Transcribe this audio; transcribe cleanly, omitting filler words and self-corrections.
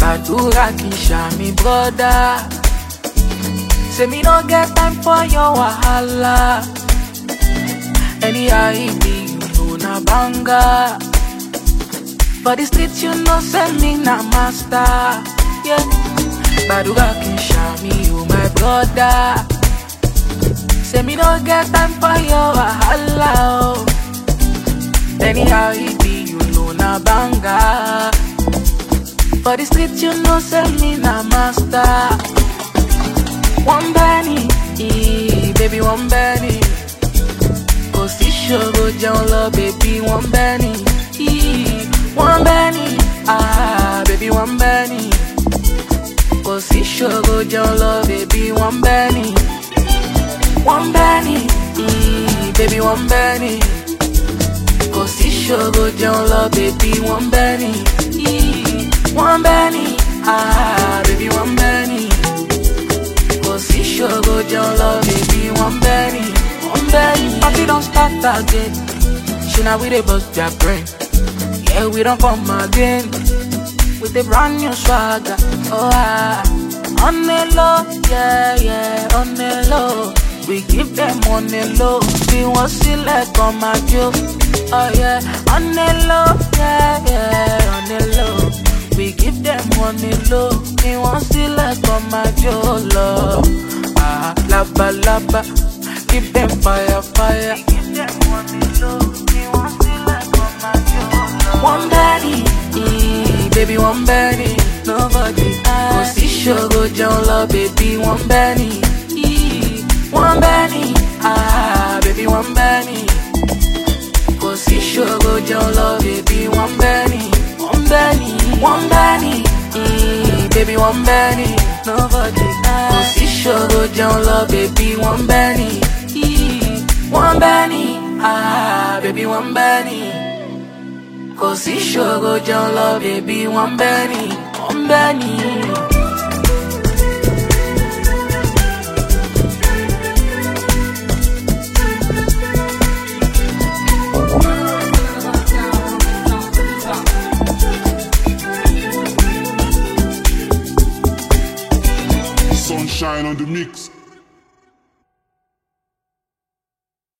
Gbàdúrà kì í ṣàmì brother. Say me no get time for your wahala. Anyhow it be, you know na banga. For the street you know say me na master. Yeah. Gbàdúrà kì í ṣàmì, you my brother. Say me no get time for your wahala. Oh. Anyhow it be, you know na banga. For the street you know say me na master. One penny, baby one penny. Kò sí ṣòro jẹun lọ, baby one penny. One penny, baby one penny. Kò sí ṣòro jẹun lọ, baby one penny. One penny, baby one penny. Kò sí ṣòro jẹun lọ, baby one penny. One penny, baby one penny. Kò sí ṣòro jẹun lọ, baby one penny. One penny. Party don't start again. She now we dey bust their brain. Yeah, we don't come again with a brand new swagger. Oh on the low, yeah, on the low. We give them on the low. We want select on my joke. Oh yeah, on the low, yeah, on the low. We give them on the low. We want select on my joke. Laba laba, give them fire. We give them on the low. We want select on my joke. One penny, baby one penny. Nobody kò sí ṣòro jẹun lọ, baby one penny. One penny, baby one penny. Kò sí ṣòro jẹun lọ, baby one penny. One penny, one penny, baby one penny. Nobody kò sí ṣòro jẹun lọ, baby one penny. One penny, baby one penny. Kò sí ṣòro jẹun lọ, baby one penny. One penny. Sunshine on the mix.